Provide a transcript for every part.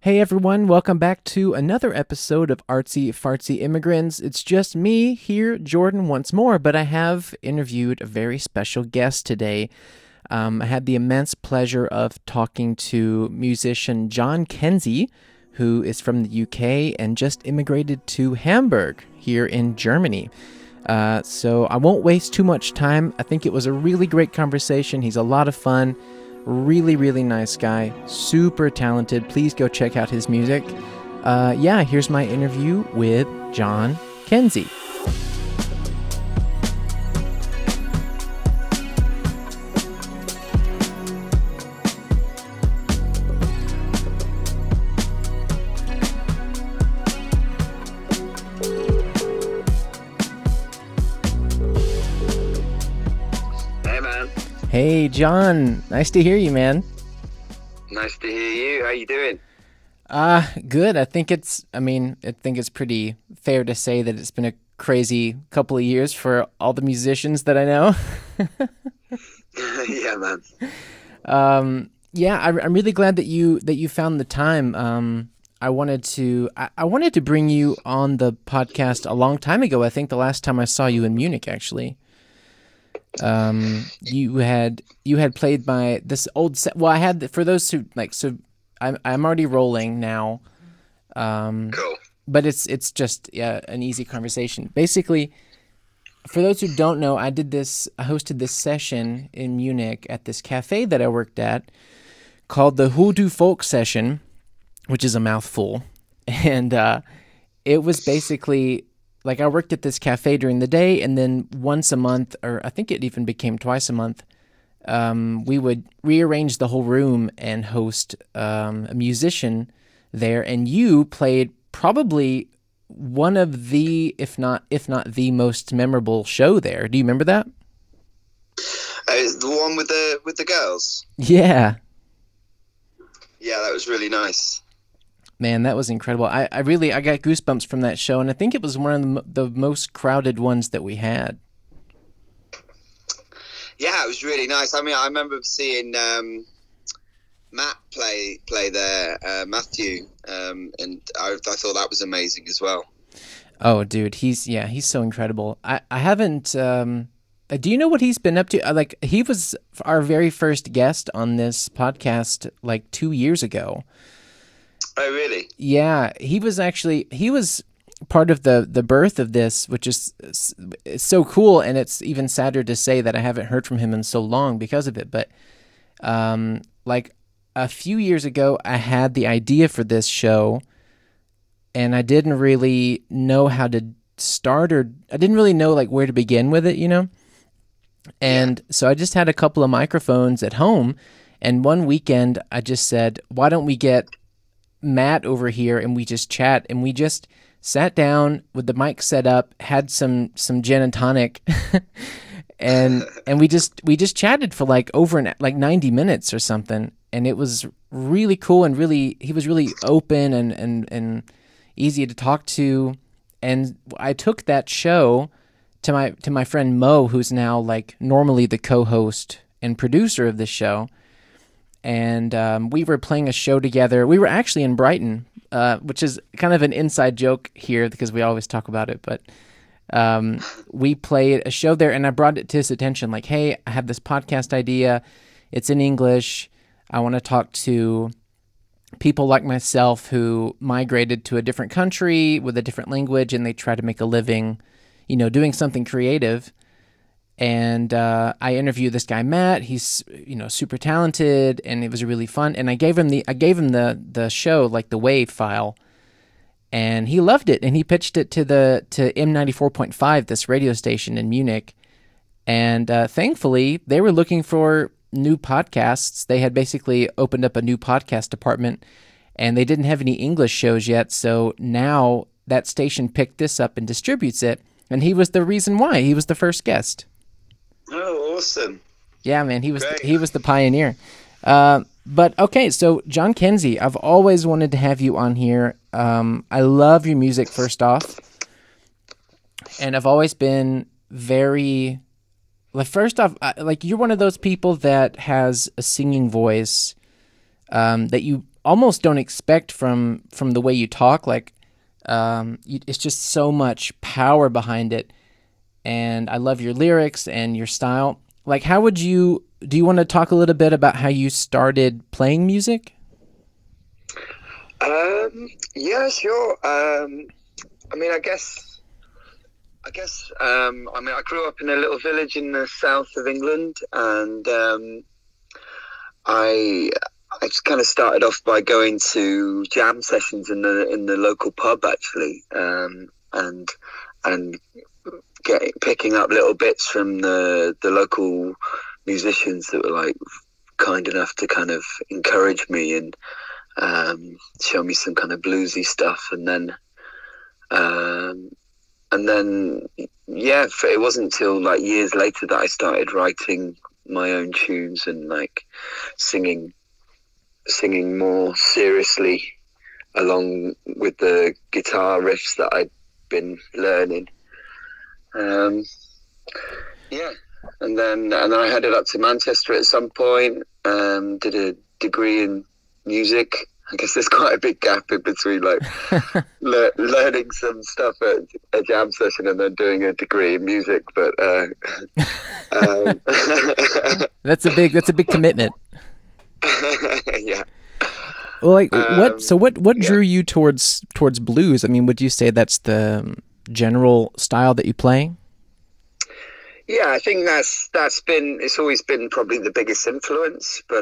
Hey everyone, welcome back to another episode of Artsy Fartsy Immigrants. It's just me here, Jordan, once more, but I have interviewed a very special guest today. I had the immense pleasure of talking to musician John Kenzie, who is from the UK and just immigrated to Hamburg here in Germany. So I won't waste too much time. I think it was a really great conversation. He's a lot of fun. Really, really nice guy. Super talented. Please go check out his music. Here's my interview with John Kenzie. Hey, John. Nice to hear you, man. Nice to hear you. How you doing? Good. I think it's pretty fair to say that it's been a crazy couple of years for all the musicians that I know. Yeah, man. I'm really glad that you found the time. I wanted to bring you on the podcast a long time ago. I think the last time I saw you in Munich, actually. You had played my this old set. Well, I had, for those who like, so I'm already rolling now. Cool. But it's just an easy conversation. Basically, for those who don't know, I hosted this session in Munich at this cafe that I worked at called the Hoodoo Folk Session, which is a mouthful, and it was basically. Like, I worked at this cafe during the day, and then once a month, or I think it even became twice a month, we would rearrange the whole room and host a musician there. And you played probably one of the, if not the most memorable show there. Do you remember that? The one with the girls. Yeah. Yeah, that was really nice. Man, that was incredible. I got goosebumps from that show, and I think it was one of the most crowded ones that we had. Yeah, it was really nice. I mean, I remember seeing Matt play there, Matthew, and I thought that was amazing as well. Oh, dude, he's so incredible. I haven't. Do you know what he's been up to? He was our very first guest on this podcast 2 years ago. Oh, really? Yeah, he was part of the birth of this, which is it's so cool, and it's even sadder to say that I haven't heard from him in so long because of it. But a few years ago, I had the idea for this show, and I didn't really know how to start, or I didn't really know where to begin with it, you know? And so I just had a couple of microphones at home, and one weekend I just said, why don't we get Matt over here and we just chat, and we just sat down with the mic set up, had some gin and tonic, and we just chatted for over 90 minutes or something, and it was really cool, and he was really open and easy to talk to, and I took that show to my friend Mo, who's now normally the co-host and producer of this show. And we were playing a show together. We were actually in Brighton, which is kind of an inside joke here because we always talk about it. But we played a show there, and I brought it to his attention. Hey, I have this podcast idea. It's in English. I want to talk to people like myself who migrated to a different country with a different language, and they try to make a living, doing something creative. And I interviewed this guy Matt. He's super talented, and it was really fun. And I gave him the show, the WAV file, and he loved it. And he pitched it to M94.5, this radio station in Munich. And thankfully, they were looking for new podcasts. They had basically opened up a new podcast department, and they didn't have any English shows yet. So now that station picked this up and distributes it. And he was the reason why. He was the first guest. Oh, awesome. Yeah, man, he was the pioneer. But okay, so John Kenzie, I've always wanted to have you on here. I love your music, first off. And I've always been very first off, you're one of those people that has a singing voice that you almost don't expect from the way you talk. Like, it's just so much power behind it, and I love your lyrics and your style. Like, do you want to talk a little bit about how you started playing music? Yeah, sure. I mean, I grew up in a little village in the south of England, and I I just kind of started off by going to jam sessions in the local pub, actually, and picking up little bits from the local musicians that were like kind enough to kind of encourage me and show me some kind of bluesy stuff, and then yeah, it wasn't until like years later that I started writing my own tunes and like singing more seriously along with the guitar riffs that I'd been learning. Yeah, and then I headed up to Manchester at some point. Did a degree in music. I guess there's quite a big gap in between like learning some stuff at a jam session and then doing a degree in music. But that's a big commitment. Yeah. Well, like what drew you towards blues? I mean, would you say that's the general style that you play? Yeah, I think it's always been probably the biggest influence, but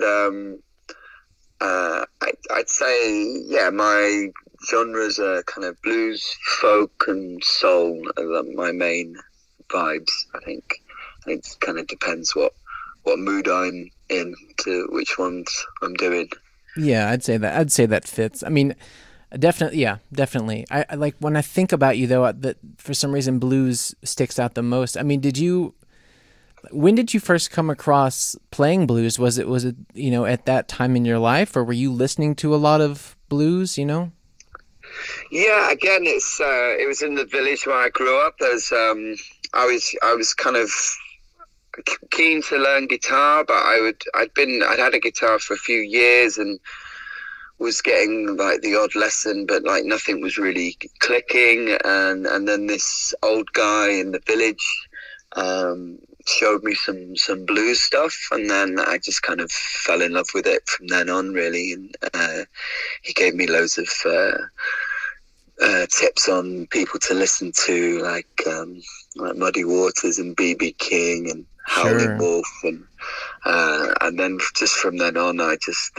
I'd say, yeah, my genres are kind of blues, folk, and soul are my main vibes. I think it kind of depends what mood I'm in to which ones I'm doing. Yeah, I'd say that fits. I mean, definitely. I like when I think about you though, that for some reason blues sticks out the most. I mean, when did you first come across playing blues? Was it at that time in your life, or were you listening to a lot of blues? Yeah, again, it was in the village where I grew up. I was kind of keen to learn guitar, but I'd had a guitar for a few years and was getting like the odd lesson, but like nothing was really clicking. And then this old guy in the village showed me some blues stuff, and then I just kind of fell in love with it from then on, really. And he gave me loads of tips on people to listen to, like Muddy Waters and B.B. King and Howlin' Wolf, and then just from then on, I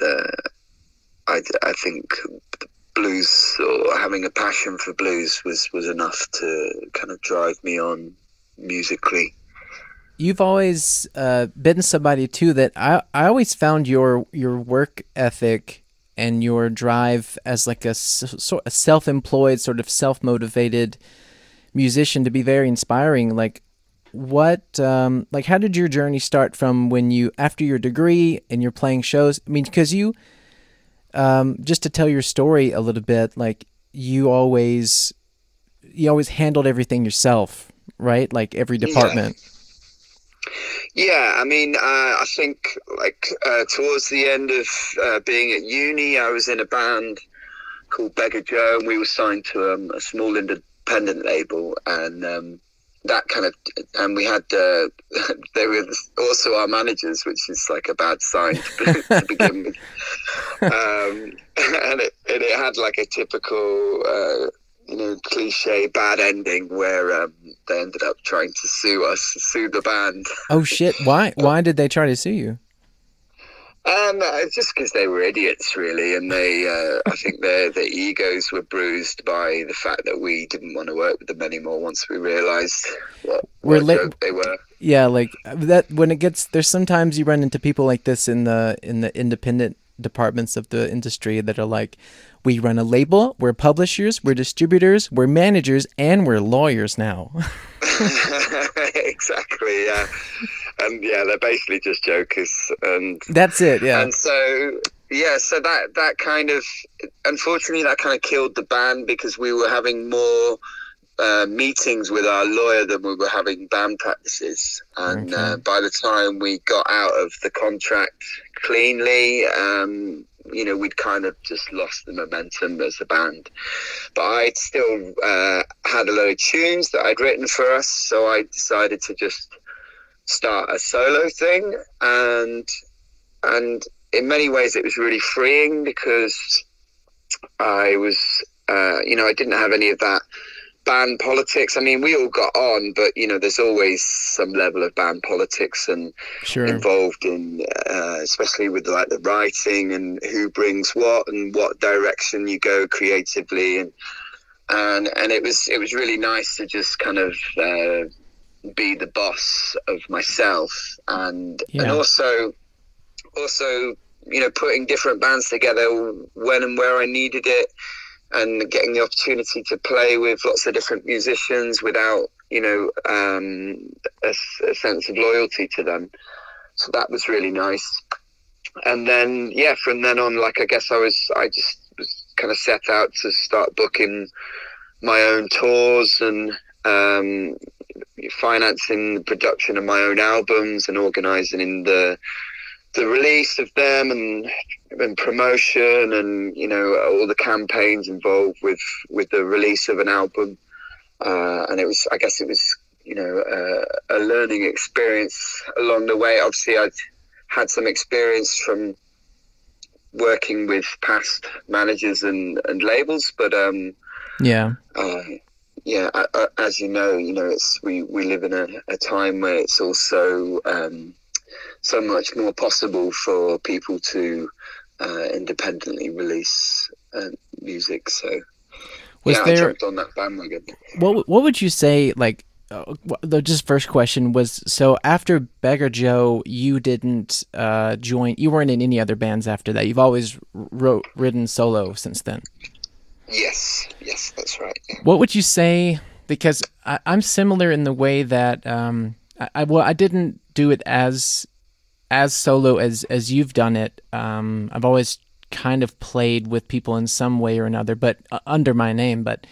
think blues, or having a passion for blues, was enough to kind of drive me on musically. You've always been somebody too that I always found your work ethic and your drive as like a self-employed, sort of self-motivated musician to be very inspiring. Like how did your journey start from after your degree and you're playing shows? I mean, because you, just to tell your story a little bit, like you always handled everything yourself, right? Like every department. Yeah, I mean, I think like towards the end of being at uni, I was in a band called Beggar Joe, and we were signed to a small independent label, and that kind of, and we had they were also our managers, which is like a bad sign to begin with, and it had like a typical cliche bad ending where they ended up trying to sue the band. Oh shit! Why did they try to sue you? Just because they were idiots, really, and I think their egos were bruised by the fact that we didn't want to work with them anymore once we realized what joke they were. Yeah, like that. When it gets there's sometimes you run into people like this in the independent departments of the industry that are like, we run a label, we're publishers, we're distributors, we're managers, and we're lawyers now. Exactly, yeah. And yeah, they're basically just jokers. And that's it, yeah. And so, yeah, so that kind of, unfortunately, that kind of killed the band, because we were having more meetings with our lawyer than we were having band practices. And by the time we got out of the contract cleanly, we'd kind of just lost the momentum as a band. But I'd still had a load of tunes that I'd written for us, so I decided to just start a solo thing, and in many ways it was really freeing, because I was I didn't have any of that band politics. I mean, we all got on, but there's always some level of band politics and Sure. involved in, especially with like the writing and who brings what and what direction you go creatively, and it was really nice to just kind of be the boss of myself, and also putting different bands together when and where I needed it, and getting the opportunity to play with lots of different musicians without, a sense of loyalty to them. So that was really nice. And then, from then on, like, I guess I just was kind of set out to start booking my own tours and financing the production of my own albums and organizing the release of them and promotion and all the campaigns involved with the release of an album, and it was a learning experience along the way. Obviously I'd had some experience from working with past managers and labels, but as we live in a time where it's also so much more possible for people to independently release music. So I jumped on that bandwagon. What would you say, like, the just first question was, so after Beggar Joe, you didn't join, you weren't in any other bands after that? You've always written solo since then? Yes, that's right. What would you say, because I'm similar in the way that I didn't do it as solo as you've done it. I've always kind of played with people in some way or another, but under my name. But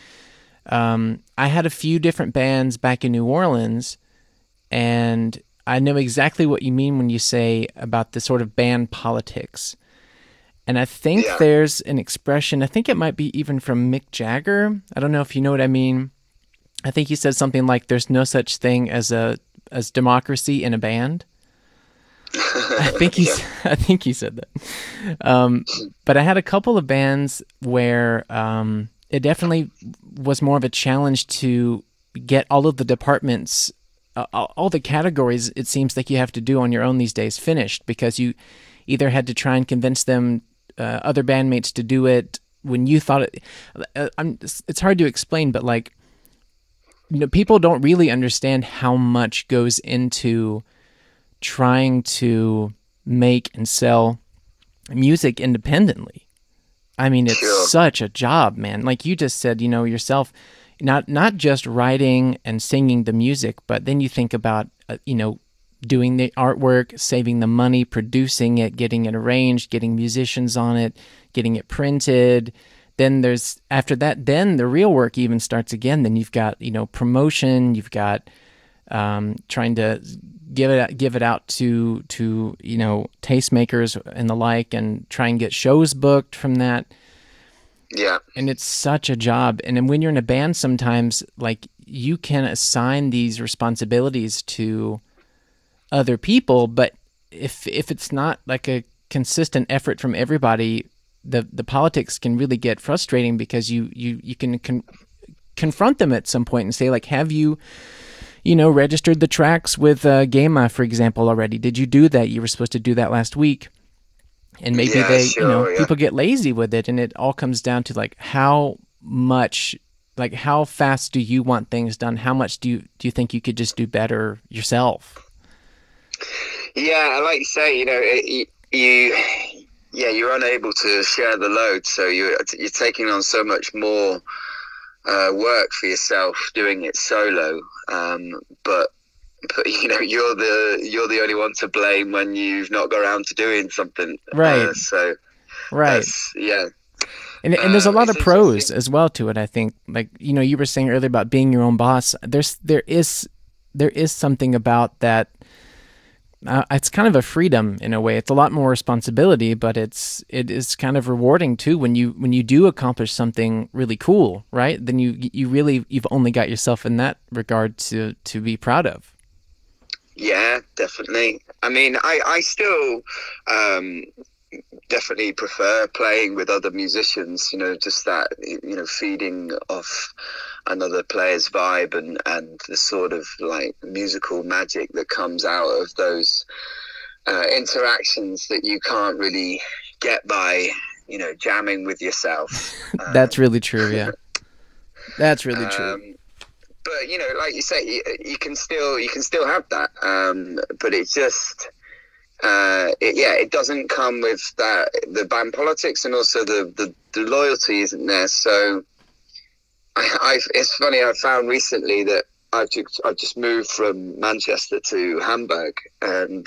I had a few different bands back in New Orleans, and I know exactly what you mean when you say about the sort of band politics. And I think there's an expression, I think it might be even from Mick Jagger. I don't know if you know what I mean. I think he said something like, "There's no such thing as democracy in a band." I think he said that. But I had a couple of bands where it definitely was more of a challenge to get all of the departments, all the categories it seems like you have to do on your own these days finished, because you either had to try and convince them, other bandmates, to do it when you thought it. It's hard to explain, but like, people don't really understand how much goes into trying to make and sell music independently. I mean, it's such a job, man. Like you just said, yourself, not just writing and singing the music, but then you think about, doing the artwork, saving the money, producing it, getting it arranged, getting musicians on it, getting it printed. Then after that, then the real work even starts again. Then you've got, promotion, you've got trying to give it out to tastemakers and the like, and try and get shows booked from that. Yeah. And it's such a job. And then when you're in a band, sometimes like you can assign these responsibilities to other people, but if it's not like a consistent effort from everybody, the politics can really get frustrating, because you can confront them at some point and say, like, have you registered the tracks with GEMA, for example, already? Did you do that? You were supposed to do that last week. And maybe people get lazy with it, and it all comes down to like how fast do you want things done? How much do you think you could just do better yourself? Yeah, like you say, you're unable to share the load, so you're taking on so much more work for yourself doing it solo. But you're the only one to blame when you've not got around to doing something. Right. Right. And there's a lot of pros as well to it, I think. Like, you were saying earlier about being your own boss. There is something about that It's kind of a freedom in a way. It's a lot more responsibility, but it is kind of rewarding too when you do accomplish something really cool, right? Then you've only got yourself in that regard to be proud of. Yeah, definitely. I mean, I still definitely prefer playing with other musicians, just that, feeding off another player's vibe and the sort of like musical magic that comes out of those interactions that you can't really get by, jamming with yourself. That's really true. Yeah, that's really true. But like you say, you can still have that. But it's just, it doesn't come with the band politics, and also the loyalty isn't there. So it's funny. I found recently that I've just moved from Manchester to Hamburg, and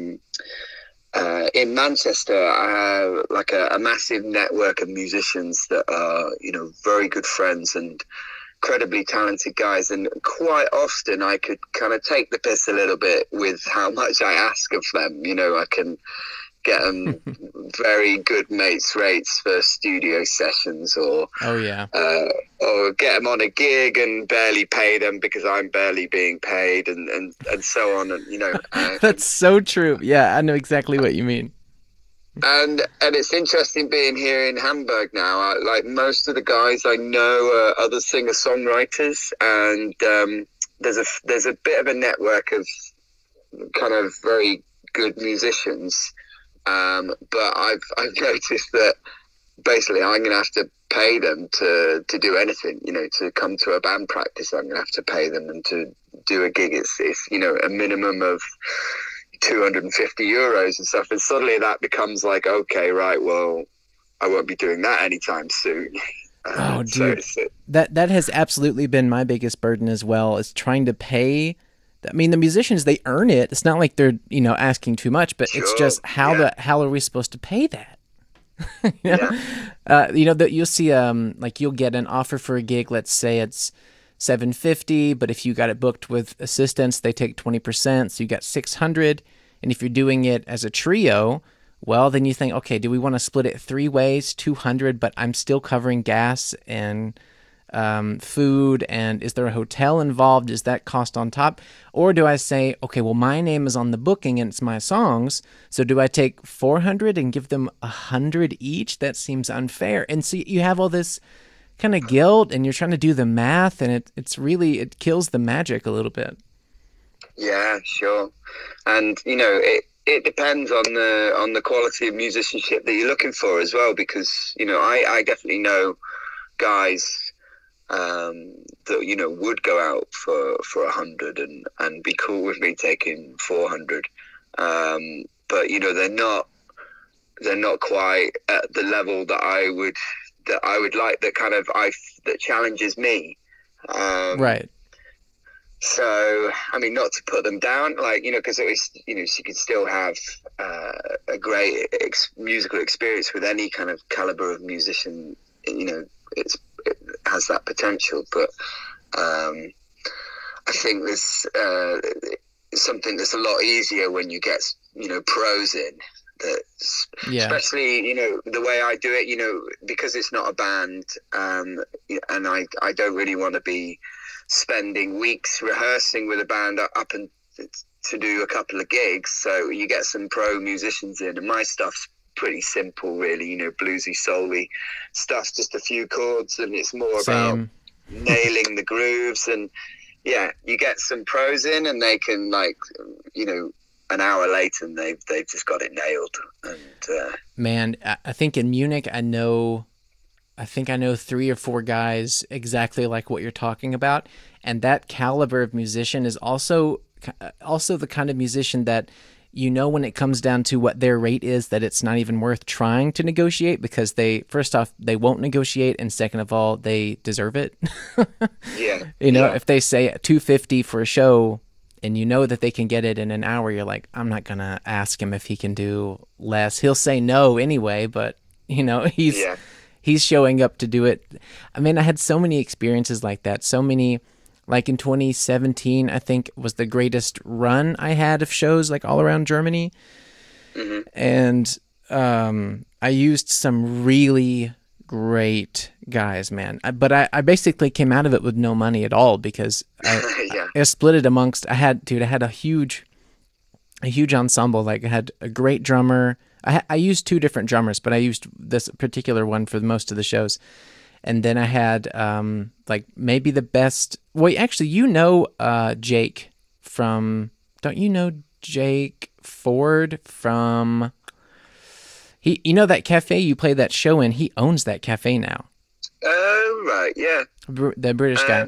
in Manchester, I have like a massive network of musicians that are, very good friends and incredibly talented guys. And quite often I could kind of take the piss a little bit with how much I ask of them. I can get them very good mates rates for studio sessions, or or get them on a gig and barely pay them because I'm barely being paid, and so on. And that's so true. Yeah, I know exactly what you mean. And it's interesting being here in Hamburg now. Like most of the guys I know are other singer-songwriters, and there's a bit of a network of kind of very good musicians. But I've noticed that basically I'm going to have to pay them to do anything, to come to a band practice. I'm going to have to pay them, and to do a gig, it's a minimum of 250 euros and stuff. And suddenly that becomes like, okay, right, well, I won't be doing that anytime soon. Oh, dude, that has absolutely been my biggest burden as well, is trying to pay. I mean, the musicians, they earn it. It's not like they're, asking too much, but it's just how are we supposed to pay that? That you'll see, like you'll get an offer for a gig. Let's say it's $750, but if you got it booked with assistants, they take 20%, so you got $600. And if you're doing it as a trio, well, then you think, okay, do we want to split it 3 ways, $200, but I'm still covering gas and food, and is there a hotel involved? Is that cost on top? Or do I say, okay, well, my name is on the booking and it's my songs, so do I take $400 and give them $100 each? That seems unfair. And so you have all this kind of guilt, and you're trying to do the math, and it kills the magic a little bit. Yeah, sure. And it depends on the quality of musicianship that you're looking for as well, because I definitely know guys that would go out for 100 and be cool with me taking 400, but they're not quite at the level that I would like, that challenges me, right. So I mean, not to put them down, because at least she could still have a great musical experience with any kind of caliber of musician. It has that potential, but I think there's something that's a lot easier when you get pros in. Especially the way I do it, because it's not a band, and I don't really want to be spending weeks rehearsing with a band up and to do a couple of gigs. So you get some pro musicians in, and my stuff's pretty simple, really, bluesy, soul-y stuff, just a few chords, and it's more about nailing the grooves. And you get some pros in, and they can an hour later, and they've just got it nailed. And man, I think in Munich, I know 3 or 4 guys exactly like what you're talking about, and that caliber of musician is also the kind of musician that when it comes down to what their rate is, that it's not even worth trying to negotiate, because first off, they won't negotiate, and second of all, they deserve it. If they say $250 for a show, and that they can get it in an hour, you're like, I'm not gonna ask him if he can do less. He'll say no anyway, but he's showing up to do it. I mean, I had so many experiences like that. So many Like in 2017, I think was the greatest run I had of shows like all around Germany. Hmm. And I used some really great guys, man. But I basically came out of it with no money at all because Yeah. I split it amongst. I had a huge ensemble. Like I had a great drummer. I used two different drummers, but I used this particular one for most of the shows. And then I had like maybe the best. Well, actually, Jake from. Don't you know Jake Ford from? That cafe you play that show in. He owns that cafe now. Oh, right. Yeah. The British guy.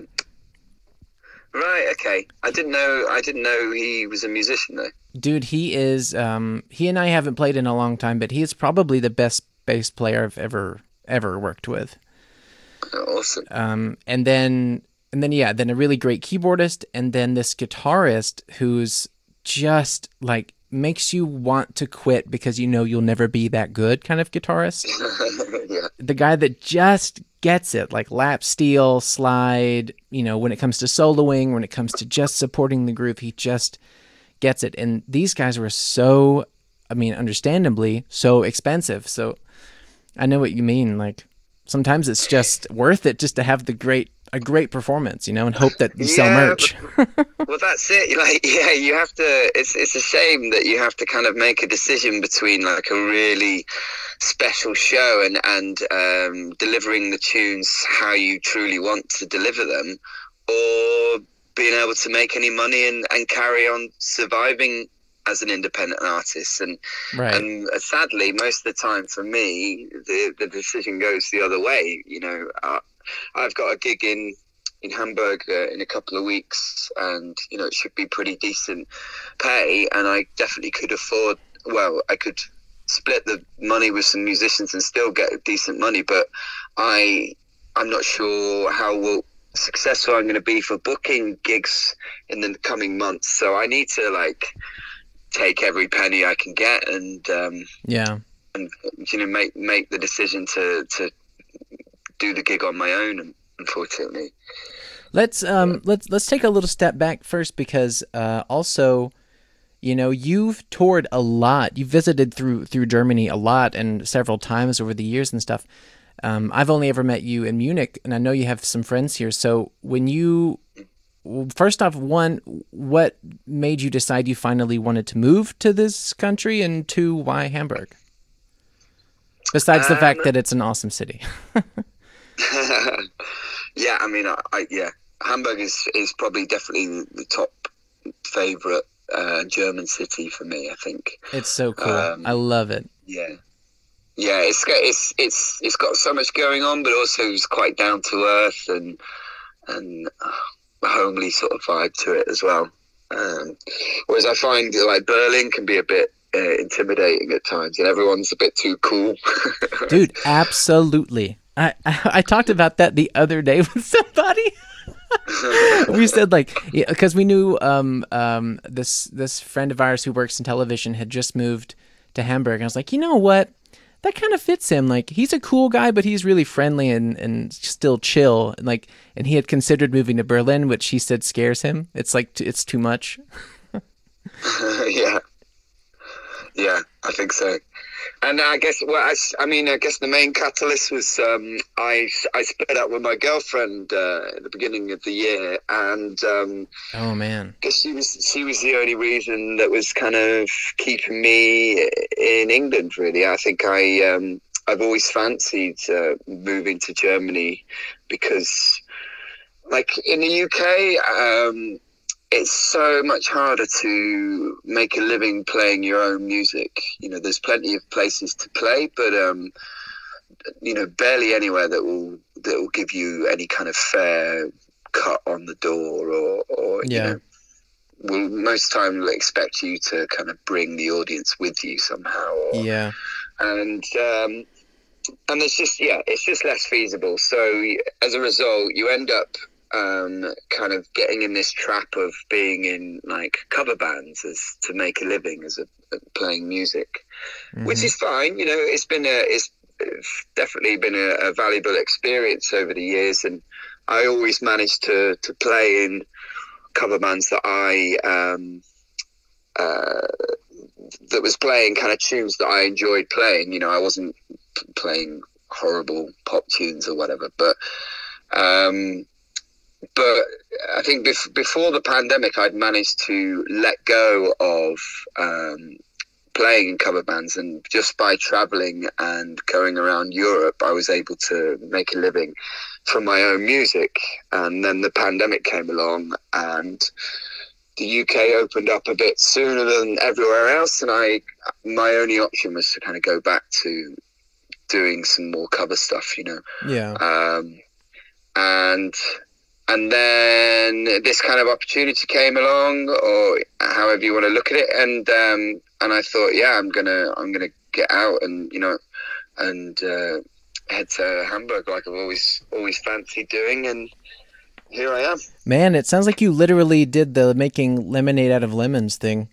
Right. Okay. I didn't know he was a musician though. Dude, he is. He and I haven't played in a long time, but he is probably the best bass player I've ever worked with. Oh, awesome. Then a really great keyboardist, and then this guitarist who's just like makes you want to quit because you'll never be that good kind of guitarist. Yeah. The guy that just gets it, like lap steel, slide, when it comes to soloing, when it comes to just supporting the groove, he just gets it. And these guys were so, understandably, so expensive. So I know what you mean. Like sometimes it's just worth it just to have a great performance, and hope that you sell merch. Well, that's it. Like, yeah, you have to. It's a shame that you have to kind of make a decision between like a really special show and delivering the tunes how you truly want to deliver them, or being able to make any money and carry on surviving as an independent artist. And Right. And sadly, most of the time for me, the decision goes the other way. I've got a gig in Hamburg in a couple of weeks, and it should be pretty decent pay, and I definitely could afford. Well, I could split the money with some musicians and still get decent money, but I'm not sure how successful I'm going to be for booking gigs in the coming months. So I need to take every penny I can get and make the decision to do the gig on my own. Unfortunately, let's take a little step back first because also, you've toured a lot. You've visited through Germany a lot and several times over the years and stuff. I've only ever met you in Munich, and I know you have some friends here. So first off, one, what made you decide you finally wanted to move to this country, and two, why Hamburg? Besides the fact that it's an awesome city. Yeah, Hamburg is probably definitely the top favorite German city for me. I think it's so cool. I love it. Yeah, it's got so much going on, but also it's quite down to earth and a homely sort of vibe to it as well. Whereas I find like Berlin can be a bit intimidating at times, and everyone's a bit too cool. Dude, absolutely. I talked about that the other day with somebody. We said because we knew this friend of ours who works in television had just moved to Hamburg. And I was like, you know what? That kind of fits him. Like, he's a cool guy, but he's really friendly and still chill. And he had considered moving to Berlin, which he said scares him. It's it's too much. Yeah, I think so. And I guess, I guess the main catalyst was I split up with my girlfriend at the beginning of the year, and oh man, I guess she was the only reason that was kind of keeping me in England. Really, I think I've always fancied moving to Germany because, like in the UK, it's so much harder to make a living playing your own music. There's plenty of places to play, but barely anywhere that will give you any kind of fair cut on the door, or will most time will expect you to kind of bring the audience with you somehow. And it's just less feasible. So as a result, you end up kind of getting in this trap of being in like cover bands as to make a living as playing music, which is fine. It's definitely been a valuable experience over the years, and I always managed to play in cover bands that that was playing kind of tunes that I enjoyed playing. You know, I wasn't playing horrible pop tunes or whatever, but I think before the pandemic, I'd managed to let go of playing in cover bands, and just by traveling and going around Europe, I was able to make a living from my own music. And then the pandemic came along, and the UK opened up a bit sooner than everywhere else, and my only option was to kind of go back to doing some more cover stuff, you know. Yeah. And then this kind of opportunity came along, or however you want to look at it, and I thought, yeah, I'm gonna get out and, you know, and head to Hamburg like I've always fancied doing, and here I am. Man, it sounds like you literally did the making lemonade out of lemons thing.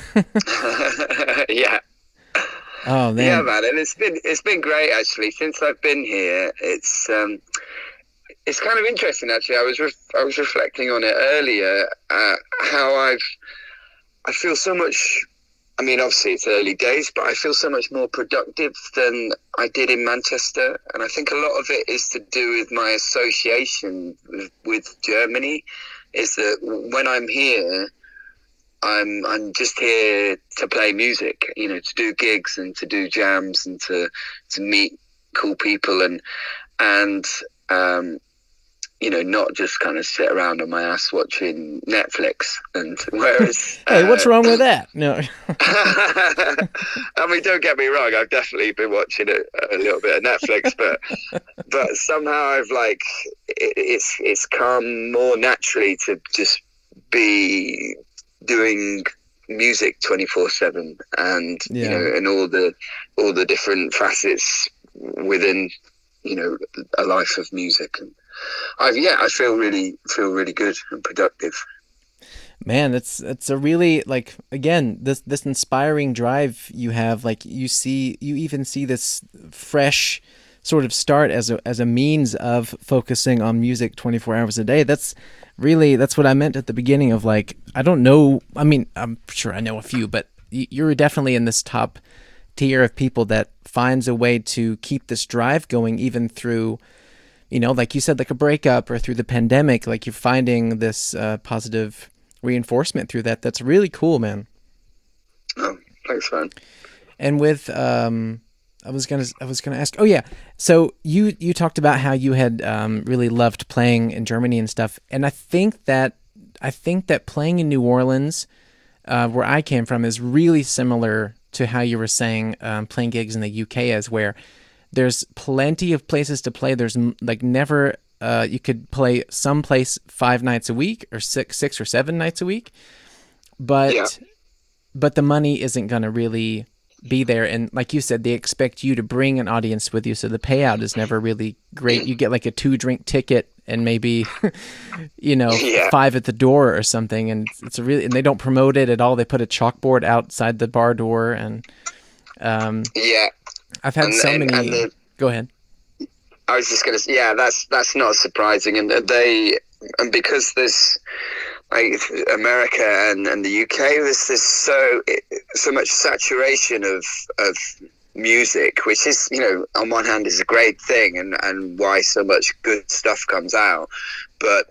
Yeah. Oh man. Yeah, man, and it's been great actually since I've been here. It's kind of interesting actually. I was reflecting on it earlier, how I feel so much. I mean, obviously it's early days, but I feel so much more productive than I did in Manchester, and I think a lot of it is to do with my association with Germany. Is that when I'm here, I'm just here to play music, you know, to do gigs and to do jams and to meet cool people and you know, not just kind of sit around on my ass watching Netflix. And whereas, hey, what's wrong with that? No, I mean, don't get me wrong. I've definitely been watching a little bit of Netflix, but somehow I've like it's come more naturally to just be doing music 24/7, and you know, and all the different facets within, you know, a life of music. And I feel really good and productive. Man, it's a really, like, again, this inspiring drive you have. Like, you even see this fresh sort of start as a means of focusing on music 24 hours a day. That's what I meant at the beginning of, like, I don't know, I mean, I'm sure I know a few, but you're definitely in this top tier of people that finds a way to keep this drive going even through, you know, like you said, like a breakup or through the pandemic. Like, you're finding this positive reinforcement through that. That's really cool, man. Oh, thanks, man. And with I was gonna ask. Oh yeah, so you talked about how you had really loved playing in Germany and stuff, and I think that playing in New Orleans, where I came from, is really similar to how you were saying playing gigs in the UK is, where there's plenty of places to play. There's like never you could play someplace 5 nights a week or six or 7 nights a week, but the money isn't gonna really be there. And like you said, they expect you to bring an audience with you, so the payout is never really great. You get like a 2-drink ticket and maybe you know 5 at the door or something, and and they don't promote it at all. They put a chalkboard outside the bar door, and I've had many. Go ahead. I was just gonna say, that's not surprising, and because there's like America and the UK, there's so much saturation of music, which is, you know, on one hand is a great thing, and why so much good stuff comes out, but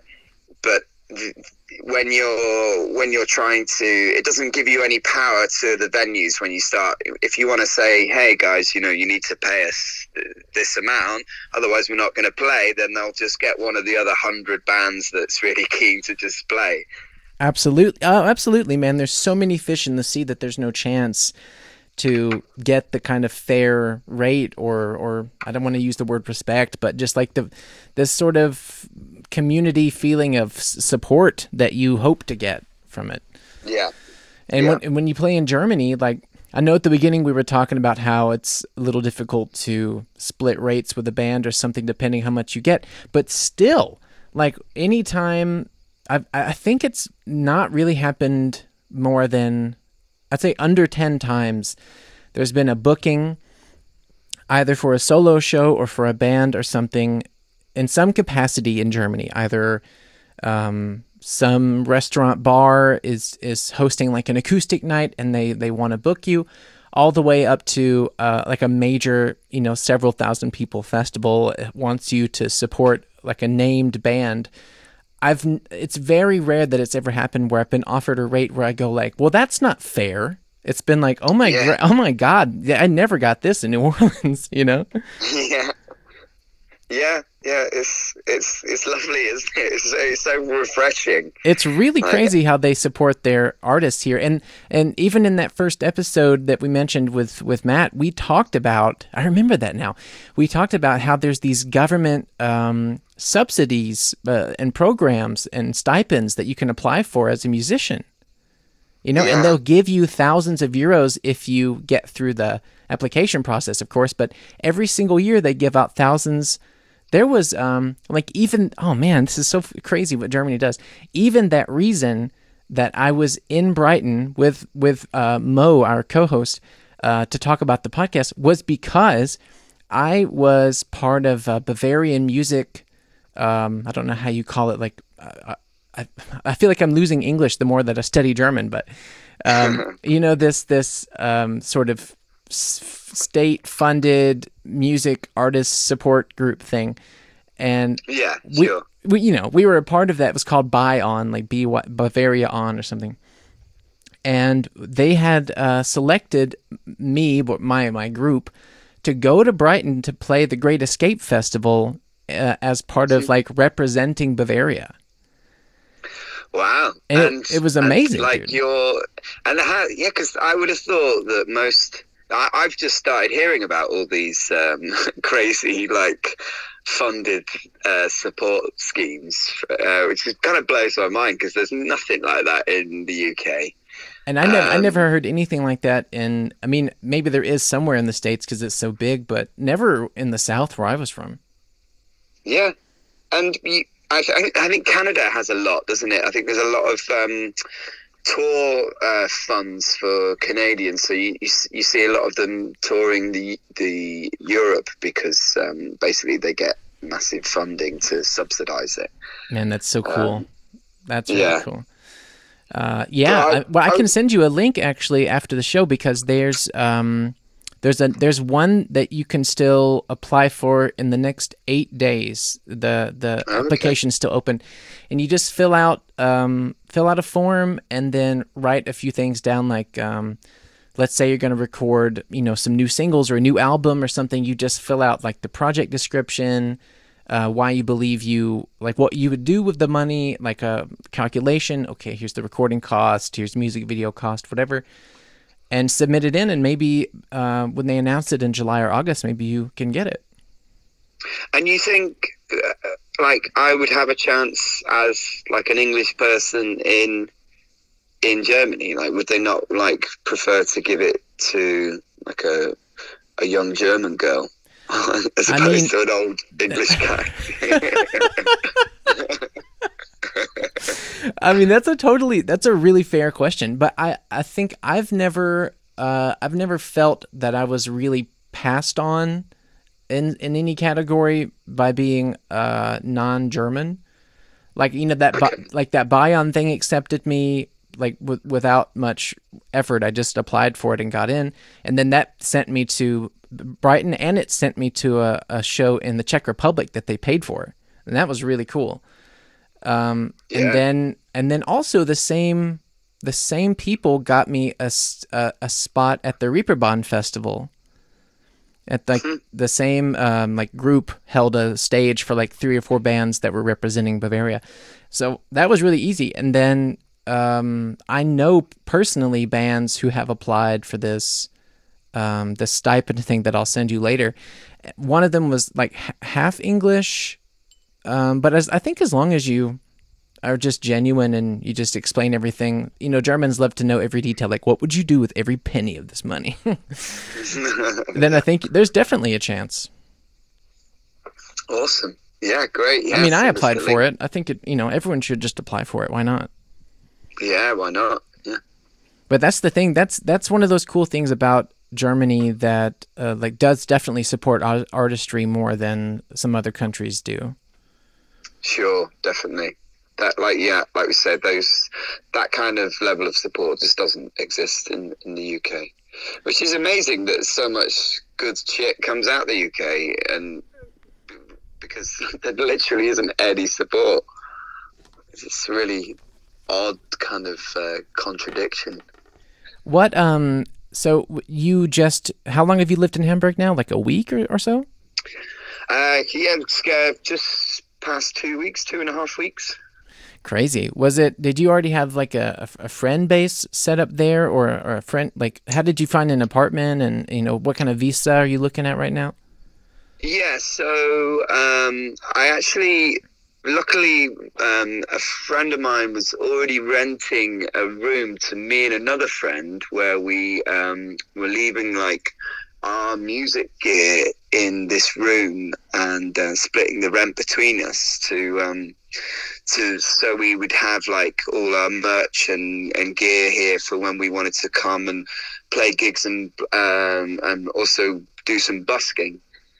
when you're trying to, it doesn't give you any power to the venues when you start. If you want to say, hey guys, you know, you need to pay us this amount, otherwise we're not going to play, then they'll just get one of the other 100 bands that's really keen to just play. Absolutely, man. There's so many fish in the sea that there's no chance to get the kind of fair rate, or I don't want to use the word respect, but just like this sort of community feeling of support that you hope to get from it. Yeah. And when you play in Germany, like, I know at the beginning we were talking about how it's a little difficult to split rates with a band or something depending how much you get, but still, like, anytime, I think it's not really happened more than, I'd say, under 10 times there's been a booking either for a solo show or for a band or something, in some capacity in Germany, either some restaurant bar is hosting like an acoustic night and they want to book you, all the way up to like a major, several thousand people festival wants you to support like a named band. It's very rare that it's ever happened where I've been offered a rate where I go like, well, that's not fair. It's been like, oh my God, I never got this in New Orleans, Yeah. Yeah, it's lovely, isn't it? It's so refreshing. It's really crazy how they support their artists here, and even in that first episode that we mentioned with Matt, we talked about. I remember that now. We talked about how there's these government subsidies and programs and stipends that you can apply for as a musician. And they'll give you thousands of euros if you get through the application process, of course. But every single year they give out thousands. There was oh man, this is so crazy what Germany does. Even that reason that I was in Brighton with Mo, our co-host, to talk about the podcast was because I was part of Bavarian music. I don't know how you call it. Like I feel like I'm losing English the more that I study German, but this sort of state-funded music artist support group thing, and we were a part of that. It was called BiOn, like Bavaria On or something, and they had selected me, my group, to go to Brighton to play the Great Escape Festival as part of like representing Bavaria. Wow. And it was amazing. Like dude. Because I would have thought that most. I've just started hearing about all these crazy, like, funded support schemes, which kind of blows my mind because there's nothing like that in the UK. And I never heard anything like that maybe there is somewhere in the States because it's so big, but never in the South where I was from. Yeah. And I think Canada has a lot, doesn't it? I think there's a lot of tour funds for Canadians, so you see a lot of them touring the Europe because basically they get massive funding to subsidize it. Man, that's so cool. That's really cool. I can send you a link actually after the show because there's one that you can still apply for in the next 8 days. The application's still open, and you just fill out a form and then write a few things down. Like, let's say you're going to record, some new singles or a new album or something. You just fill out like the project description, why you believe like what you would do with the money, like a calculation. Okay, here's the recording cost. Here's music video cost, whatever. And submit it in, and maybe when they announce it in July or August, maybe you can get it. And you think, like, I would have a chance as, like, an English person in Germany? Like, would they not, like, prefer to give it to, like, a young German girl as opposed to an old English guy? That's a really fair question, but I think I've never felt that I was really passed on in any category by being non-German. Like, that BiOn thing accepted me like without much effort. I just applied for it and got in, and then that sent me to Brighton, and it sent me to a show in the Czech Republic that they paid for, and that was really cool. And then also the same people got me a spot at the Reeperbahn Festival. At like the same like group held a stage for like 3 or 4 bands that were representing Bavaria, so that was really easy. And then I know personally bands who have applied for this the stipend thing that I'll send you later. One of them was like half English. But I think as long as you are just genuine and you just explain everything, Germans love to know every detail. Like, what would you do with every penny of this money? Then I think there's definitely a chance. Awesome. Yeah, great. Yeah, I applied for it. I think everyone should just apply for it. Why not? Yeah, why not? Yeah. But that's the thing. That's one of those cool things about Germany that like does definitely support artistry more than some other countries do. Sure, definitely. That, like, yeah, like we said, that kind of level of support just doesn't exist in the UK, which is amazing that so much good shit comes out the UK, and because there literally isn't any support. It's really odd kind of contradiction. What so you just how long have you lived in Hamburg now? Like a week or so? Yeah, it's, just past 2 weeks, 2.5 weeks. Crazy. Did you already have like a friend base set up there, or a friend, like how did you find an apartment, and what kind of visa are you looking at right now? Yeah, so I actually, luckily, a friend of mine was already renting a room to me and another friend where we were leaving like our music gear in this room and splitting the rent between us to so we would have like all our merch and gear here for when we wanted to come and play gigs and also do some busking.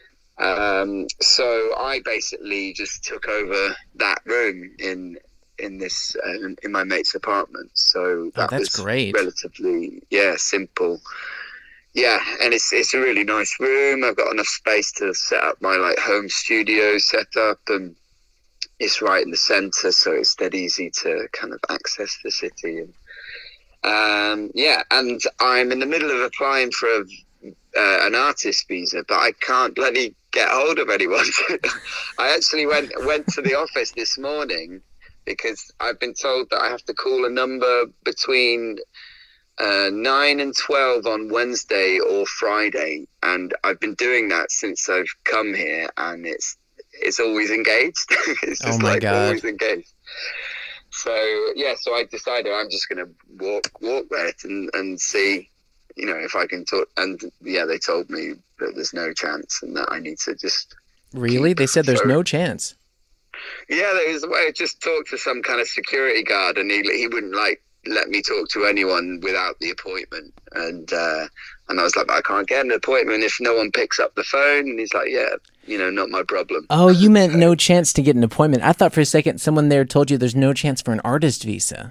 So I basically just took over that room in this in my mate's apartment. So Oh, that that's was great. relatively simple. Yeah, and it's a really nice room. I've got enough space to set up my like home studio setup, and it's right in the center, so it's dead easy to kind of access the city. And yeah, and I'm in the middle of applying for an artist visa, but I can't bloody get hold of anyone. I actually went to the office this morning because I've been told that I have to call a number between 9 and 12 on Wednesday or Friday, and I've been doing that since I've come here, and it's always engaged. It's Oh just my like God. always engaged. So yeah, so I decided I'm just going to walk there and see, if I can talk. And yeah, they told me that there's no chance and that I need to just Really? keep They said there's phone. no chance. Yeah, I just talked to some kind of security guard, and he wouldn't like let me talk to anyone without the appointment. And I was like, I can't get an appointment if no one picks up the phone. And he's like, yeah, not my problem. Oh, you meant So no chance to get an appointment. I thought for a second someone there told you there's no chance for an artist visa.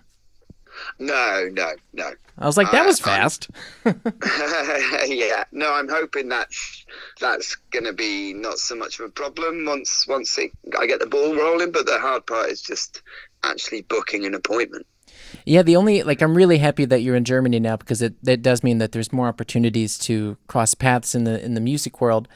no. I was like, that was I'm fast. yeah, no, I'm hoping that's gonna be not so much of a problem I get the ball rolling. But the hard part is just actually booking an appointment. Yeah, I'm really happy that you're in Germany now, because that does mean that there's more opportunities to cross paths in the music world.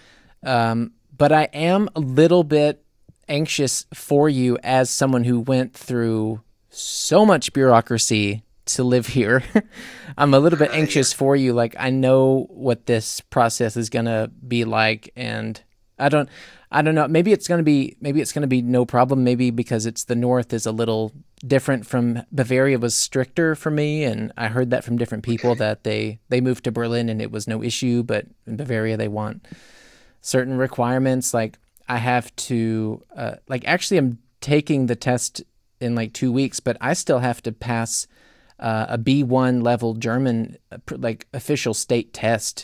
But I am a little bit anxious for you as someone who went through so much bureaucracy to live here. I'm a little bit Yeah, anxious for you. Like, I know what this process is gonna be like, and I don't I don't know. Maybe it's gonna be no problem. Maybe because it's the north is a little different from Bavaria was stricter for me, and I heard that from different people okay. that they moved to Berlin and it was no issue, but in Bavaria they want certain requirements. Like I have to like actually I'm taking the test in like 2 weeks, but I still have to pass a B1 level German like official state test.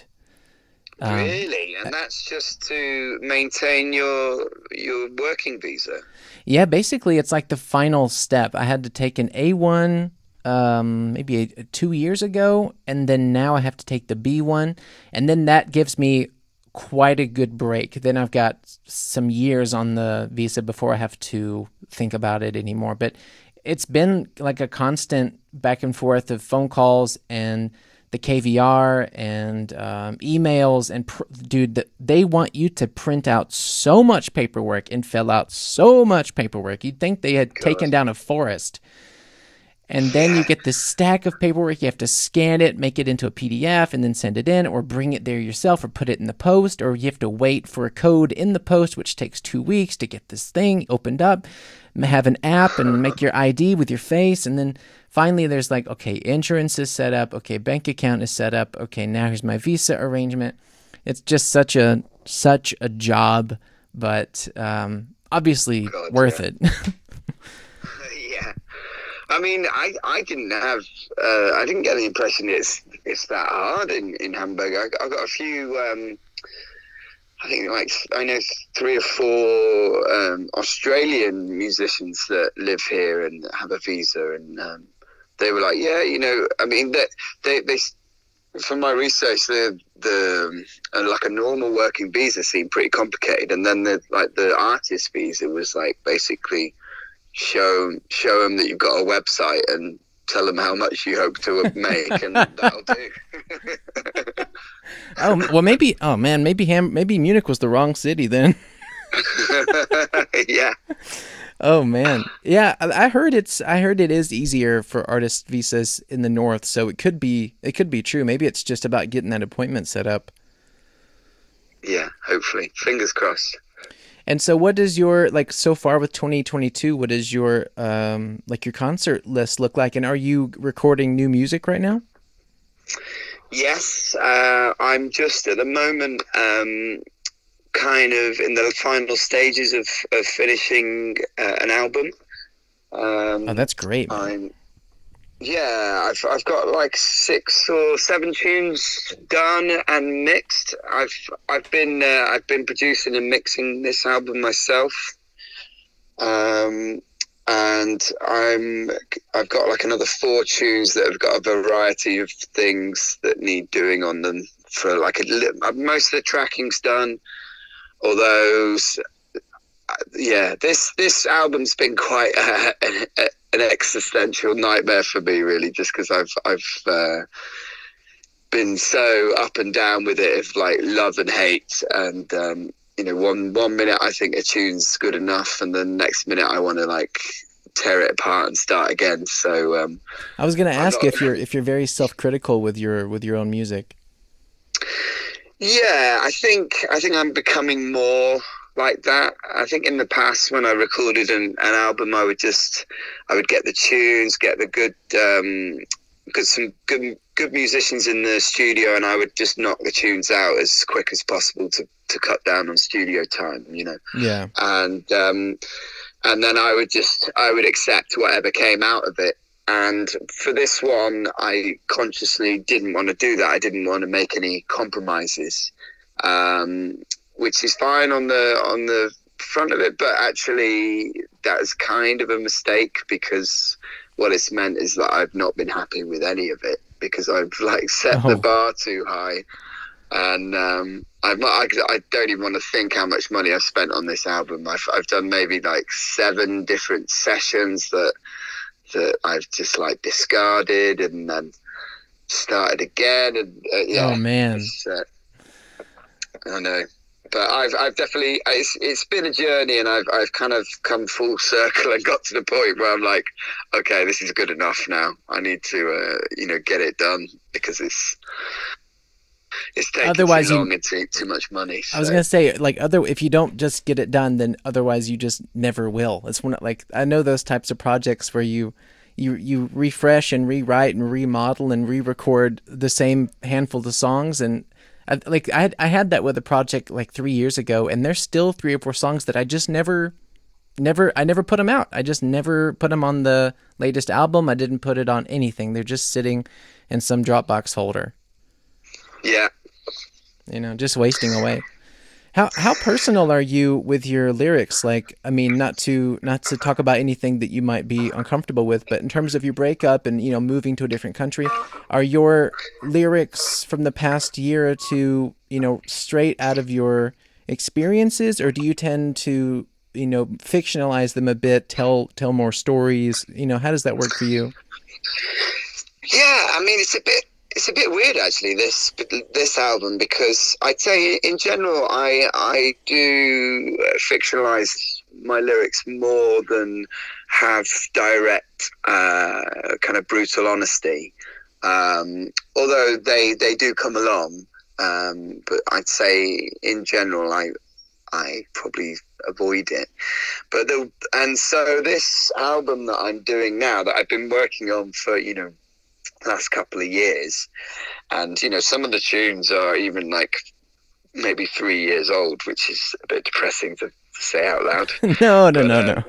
Um, Really? And that's just to maintain your working visa? yeah, basically it's like the final step. I had to take an A1 maybe 2 years ago, and then now I have to take the B1, and then that gives me quite a good break. Then I've got some years on the visa before I have to think about it anymore. But it's been like a constant back and forth of phone calls and the KVR and emails. And dude, they want you to print out so much paperwork and fill out so much paperwork. You'd think they had taken God. down a forest. And then you Yeah. get this stack of paperwork. You have to scan it, make it into a PDF, and then send it in, or bring it there yourself, or put it in the post, or you have to wait for a code in the post, which takes 2 weeks to get this thing opened up, have an app, and make your ID with your face. And then finally, there's like, okay, insurance is set up. Okay, bank account is set up. Okay, now here's my visa arrangement. It's just such a job, but obviously God, worth yeah. it. Yeah. I mean, I didn't get the impression it's that hard in Hamburg. I got a few I think like I know 3 or 4 Australian musicians that live here and have a visa, and they were like, yeah, I mean that they from my research, the like a normal working visa seemed pretty complicated, and then the artist visa was like basically show them that you've got a website and tell them how much you hope to make, and that'll do. Oh well, maybe. Oh man, maybe Munich was the wrong city then. Yeah. Oh man, yeah. I heard it is easier for artist visas in the north, so it could be true. Maybe it's just about getting that appointment set up. Yeah, hopefully, fingers crossed. And so, what does your like so far with 2022? What does your like your concert list look like? And are you recording new music right now? Yes, I'm just at the moment kind of in the final stages of finishing an album. Oh, that's great, man. I've got like 6 or 7 tunes done and mixed. I've been producing and mixing this album myself, and I've got like another 4 tunes that have got a variety of things that need doing on them. For like most of the tracking's done, although this album's been quite an existential nightmare for me, really, just because I've been so up and down with it, of like love and hate, and one minute I think a tune's good enough, and the next minute I want to like tear it apart and start again. So I was going to ask if you're very self-critical with your own music. Yeah, I think I'm becoming more like that. I think in the past, when I recorded an album, I would get the tunes, get the some good musicians in the studio, and I would just knock the tunes out as quick as possible to cut down on studio time, Yeah. And then I would accept whatever came out of it. And for this one, I consciously didn't want to do that. I didn't want to make any compromises, which is fine on the front of it. But actually, that is kind of a mistake, because what it's meant is that I've not been happy with any of it, because I've like set the bar too high. And I don't even want to think how much money I've spent on this album. I've done maybe like 7 different sessions that I've just like discarded and then started again, and Oh man, I know, but I've definitely it's been a journey, and I've kind of come full circle and got to the point where I'm like, okay, this is good enough now. I need to get it done, because it's taking otherwise too long and too much money. So. I was gonna say, like, if you don't just get it done, then otherwise you just never will. It's one, like, I know those types of projects where you refresh and rewrite and remodel and re-record the same handful of songs, and I had that with a project like 3 years ago, and there's still 3 or 4 songs that I just never put them out. I just never put them on the latest album. I didn't put it on anything. They're just sitting in some Dropbox folder. Yeah. Just wasting away. How personal are you with your lyrics? Like, I mean, not to talk about anything that you might be uncomfortable with, but in terms of your breakup and, moving to a different country, are your lyrics from the past year or two, straight out of your experiences, or do you tend to, fictionalize them a bit, tell more stories? How does that work for you? Yeah, I mean, it's a bit weird, actually, this album, because I'd say in general I do fictionalize my lyrics more than have direct kind of brutal honesty, although they do come along, but I'd say in general I probably avoid it. And so this album that I'm doing now, that I've been working on for last couple of years, and some of the tunes are even like maybe 3 years old, which is a bit depressing to say out loud. No. And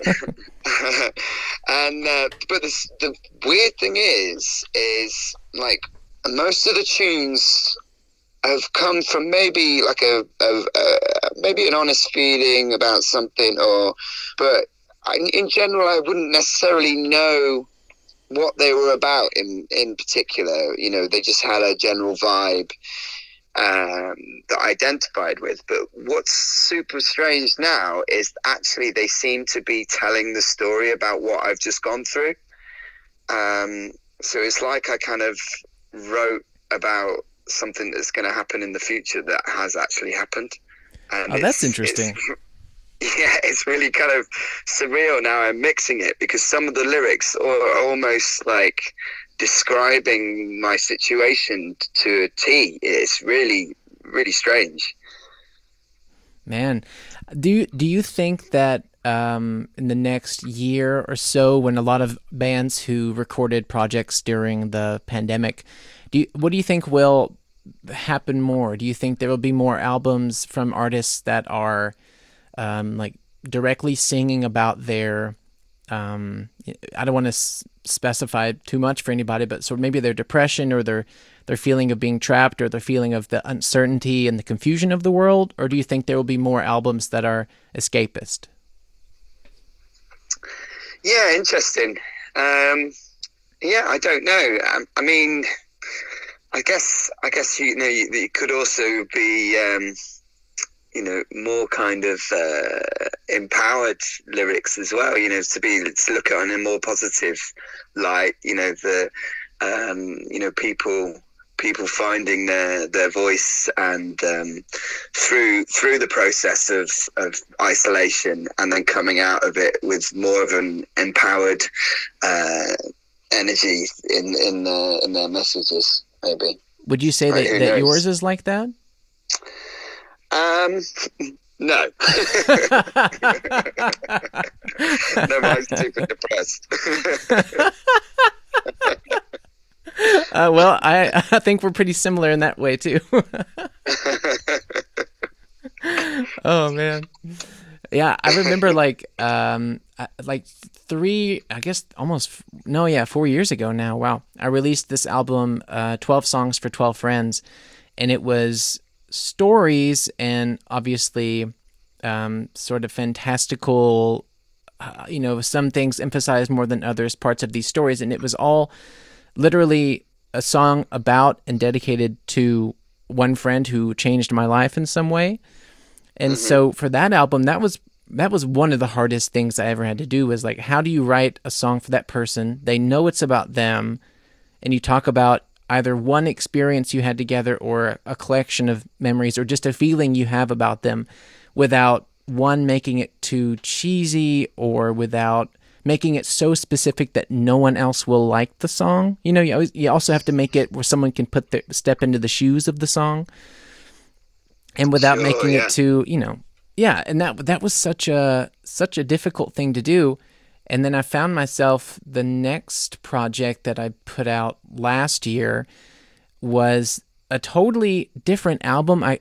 but the weird thing is like most of the tunes have come from maybe like maybe an honest feeling about something, but in general, I wouldn't necessarily know what they were about in particular. You know, they just had a general vibe that I identified with. But what's super strange now is actually they seem to be telling the story about what I've just gone through. So it's like I kind of wrote about something that's going to happen in the future that has actually happened. And Oh, that's interesting. It's really kind of surreal now. I'm mixing it because some of the lyrics are almost like describing my situation to a T. It's really, really strange. Man, do you think that in the next year or so, when a lot of bands who recorded projects during the pandemic, what do you think will happen more? Do you think there will be more albums from artists that are like directly singing about their I don't want to specify too much for anybody, but sort of maybe their depression or their feeling of being trapped or their feeling of the uncertainty and the confusion of the world? Or do you think there will be more albums that are escapist? Yeah, interesting. Yeah, I don't know. I mean, I guess you know it could also be you know, more kind of empowered lyrics as well. You know, to look at it in a more positive light. You know, you know, people finding their voice and through the process of isolation, and then coming out of it with more of an empowered energy in their messages. Maybe. Would you say that yours is like that? No. No, I'm super depressed. Well, I think we're pretty similar in that way too. Oh man, yeah. I remember like 4 years ago now. Wow, I released this album, 12 Songs for 12 Friends, and it was stories and obviously sort of fantastical, you know, some things emphasized more than others, parts of these stories, and it was all literally a song about and dedicated to one friend who changed my life in some way. And so for that album, that was one of the hardest things I ever had to do, was like, how do you write a song for that person? They know it's about them, and you talk about either one experience you had together or a collection of memories or just a feeling you have about them, without one making it too cheesy or without making it so specific that no one else will like the song. You know, you also have to make it where someone can step into the shoes of the song, and without making it too, you know, yeah. And that was such a difficult thing to do. And then I found myself, the next project that I put out last year was a totally different album. I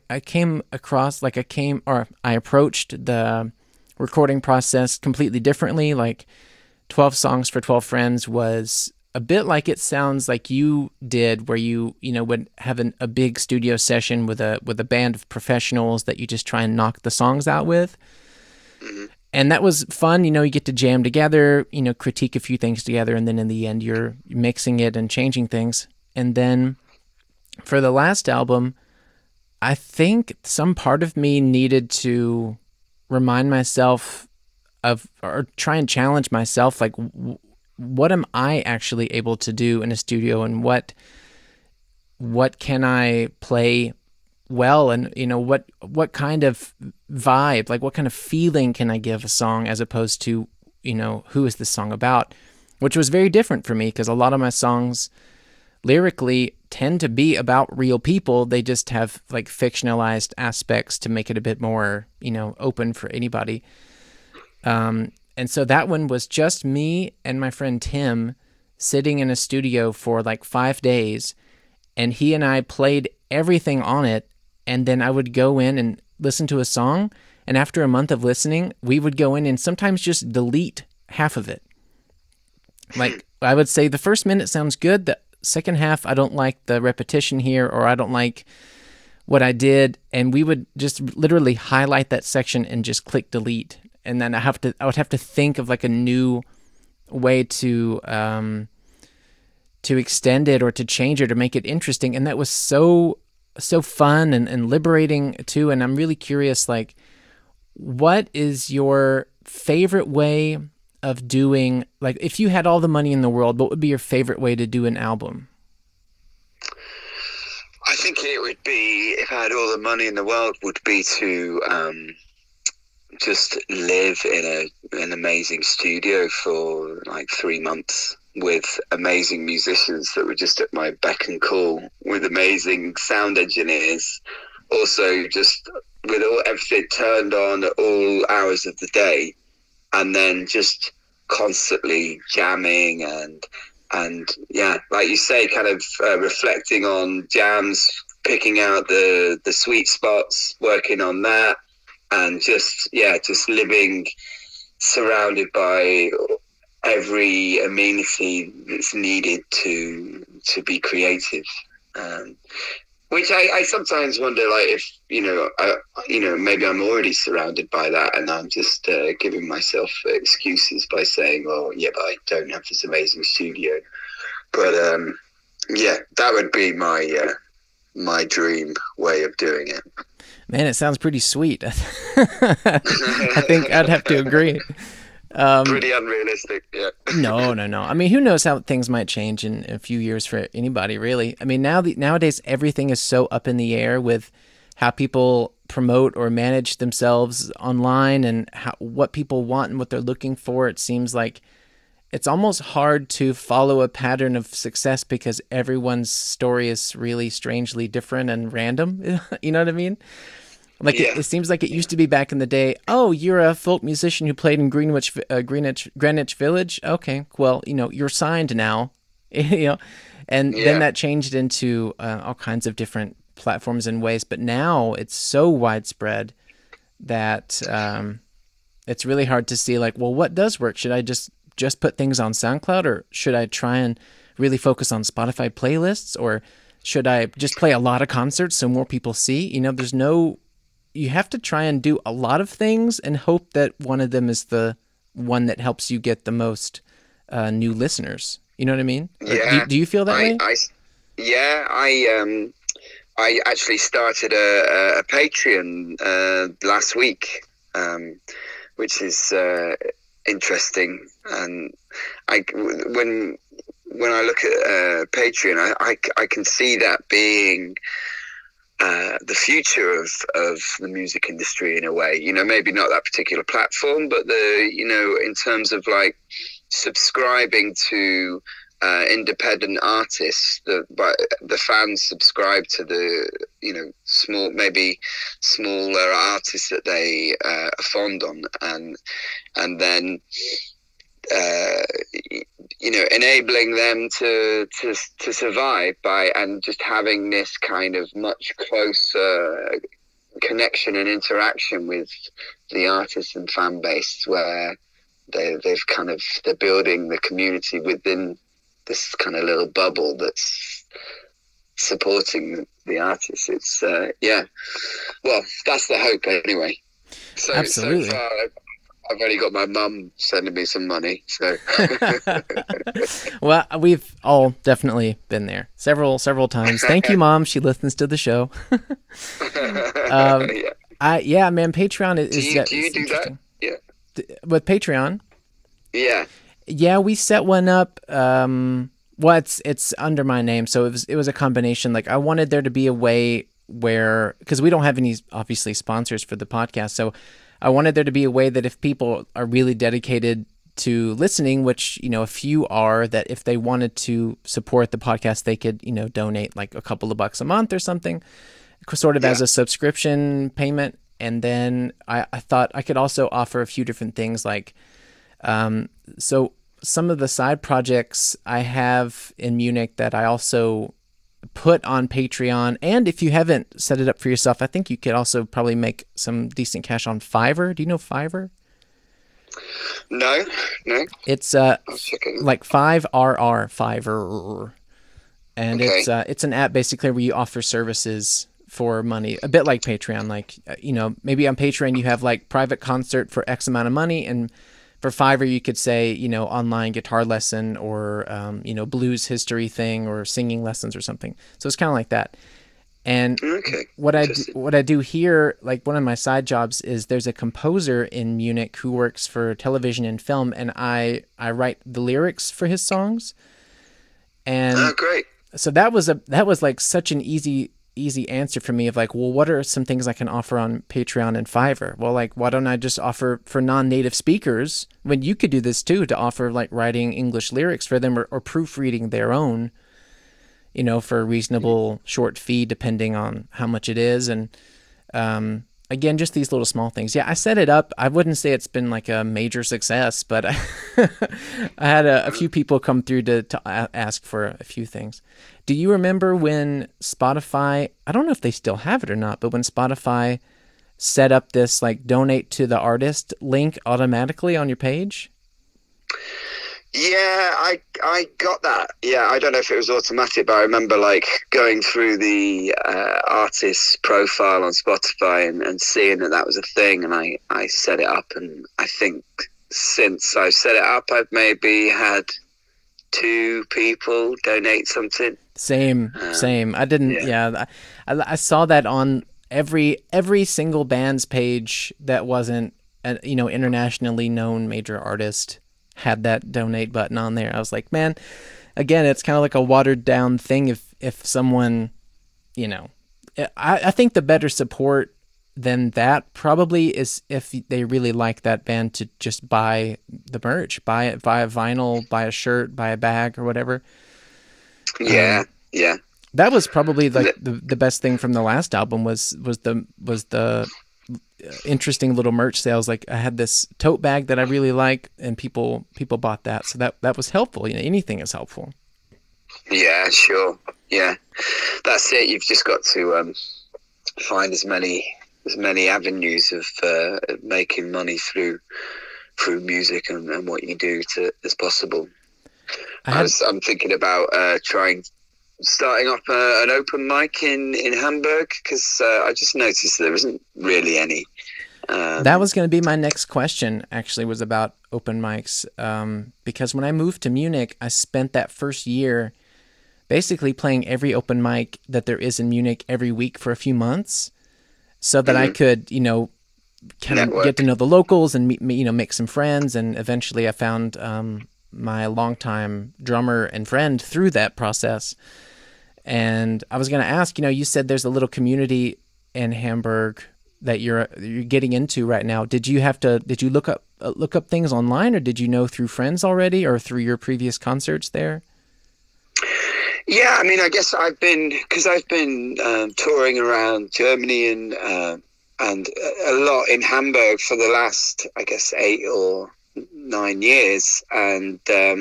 approached the recording process completely differently. Like 12 Songs for 12 Friends was a bit like it sounds like you did, where you know, would have a big studio session with a band of professionals that you just try and knock the songs out with. Mm-hmm. And that was fun. You know, you get to jam together, you know, critique a few things together, and then in the end you're mixing it and changing things. And then for the last album, I think some part of me needed to remind myself of, or try and challenge myself, like, what am I actually able to do in a studio, and what can I play well, and you know, what kind of vibe, like what kind of feeling can I give a song, as opposed to, you know, who is this song about, which was very different for me, because a lot of my songs lyrically tend to be about real people. They just have like fictionalized aspects to make it a bit more, you know, open for anybody. And so that one was just me and my friend Tim sitting in a studio for like 5 days, and he and I played everything on it. And then I would go in and listen to a song, and after a month of listening, we would go in and sometimes just delete half of it. Like, I would say the first minute sounds good, the second half, I don't like the repetition here, or I don't like what I did, and we would just literally highlight that section and just click delete, and then I would have to think of like a new way to extend it or to change it or make it interesting, and that was so fun and liberating too. And I'm really curious, like, what is your favorite way of doing, like, if you had all the money in the world, what would be your favorite way to do an album? I think it would be, if I had all the money in the world, would be to just live in an amazing studio for like 3 months with amazing musicians that were just at my beck and call, with amazing sound engineers, also just with everything turned on at all hours of the day, and then just constantly jamming and yeah, like you say, kind of reflecting on jams, picking out the sweet spots, working on that, and just living surrounded by every amenity that's needed to be creative. Which I sometimes wonder, like, if maybe I'm already surrounded by that, and I'm just giving myself excuses by saying, "Oh, yeah, but I don't have this amazing studio." But yeah, that would be my dream way of doing it. Man, it sounds pretty sweet. I think I'd have to agree. Pretty unrealistic, yeah. No. I mean, who knows how things might change in a few years for anybody, really. I mean, nowadays, everything is so up in the air with how people promote or manage themselves online and what people want and what they're looking for. It seems like it's almost hard to follow a pattern of success because everyone's story is really strangely different and random. You know what I mean? Like, yeah. It seems like it used to be back in the day. Oh, you're a folk musician who played in Greenwich Village. Okay, well, you're signed now, and then that changed into all kinds of different platforms and ways. But now it's so widespread that it's really hard to see, like, well, what does work? Should I just put things on SoundCloud, or should I try and really focus on Spotify playlists, or should I just play a lot of concerts so more people see? You have to try and do a lot of things and hope that one of them is the one that helps you get the most new listeners. You know what I mean? Yeah. Do you feel that way? I actually started a Patreon last week, which is interesting. And when I look at Patreon, I can see that being the future of the music industry in a way. Maybe not that particular platform, but in terms of like subscribing to independent artists, the fans subscribe to the smaller artists that they are fond on, and then enabling them to survive and just having this kind of much closer connection and interaction with the artists and fan base, where they're building the community within this kind of little bubble that's supporting the artists. It's well, that's the hope anyway. Absolutely. So far, I've only got my mum sending me some money, so. Well, we've all definitely been there several times. Thank you, Mom. She listens to the show. Man, Patreon is. Do you do that? Yeah. With Patreon. Yeah. Yeah, we set one up. Well, it's under my name, so it was a combination. Like, I wanted there to be a way where, because we don't have any obviously sponsors for the podcast, so I wanted there to be a way that if people are really dedicated to listening, which, a few are, that if they wanted to support the podcast, they could, donate like a couple of bucks a month or something, sort of as a subscription payment. And then I thought I could also offer a few different things, like, so some of the side projects I have in Munich that I also put on Patreon. And if you haven't set it up for yourself, I think you could also probably make some decent cash on Fiverr. Do you know Fiverr? No. It's like 5RR, Fiverr. And it's an app basically where you offer services for money, a bit like Patreon. Like, maybe on Patreon you have like private concert for X amount of money, and for Fiverr you could say, online guitar lesson or, blues history thing or singing lessons or something. So it's kind of like that. And okay. what I do here, like one of my side jobs is there's a composer in Munich who works for television and film, and I write the lyrics for his songs. And great. So that was like such an easy answer for me of like, well, what are some things I can offer on Patreon and Fiverr? Well, like, why don't I just offer for non-native speakers when you could do this too, to offer like writing English lyrics for them or proofreading their own, for a reasonable short fee, depending on how much it is. And, again, just these little small things. Yeah, I set it up. I wouldn't say it's been like a major success, but I had a few people come through to ask for a few things. Do you remember when Spotify, I don't know if they still have it or not, but when Spotify set up this like donate to the artist link automatically on your page? Yeah, I got that. Yeah, I don't know if it was automatic, but I remember like going through the artist's profile on Spotify and seeing that was a thing, and I set it up, and I think since I set it up, I've maybe had 2 people donate something. Same. I didn't. Yeah, I saw that on every single band's page that wasn't an internationally known major artist had that donate button on there. I was like, man, again, it's kind of like a watered down thing. If someone, I think the better support than that probably is if they really like that band to just buy the merch, buy a vinyl, buy a shirt, buy a bag or whatever. Yeah. That was probably like the best thing from the last album was the interesting little merch sales. Like I had this tote bag that I really like, and people bought that, so that was helpful. Anything is helpful. Yeah, sure. Yeah, that's it. You've just got to find as many avenues of making money through music and what you do as possible. I'm thinking about starting up an open mic in Hamburg, because I just noticed there isn't really any. That was going to be my next question, actually, was about open mics. Because when I moved to Munich, I spent that first year basically playing every open mic that there is in Munich every week for a few months, so that I could, kind of get to know the locals and make some friends. And eventually I found my longtime drummer and friend through that process. And I was going to ask, you said there's a little community in Hamburg that you're getting into right now. Did you look up things online, or did you know through friends already, or through your previous concerts there? Yeah, I mean, I guess I've been touring around Germany and a lot in Hamburg for the last, I guess, 8 or 9 years, and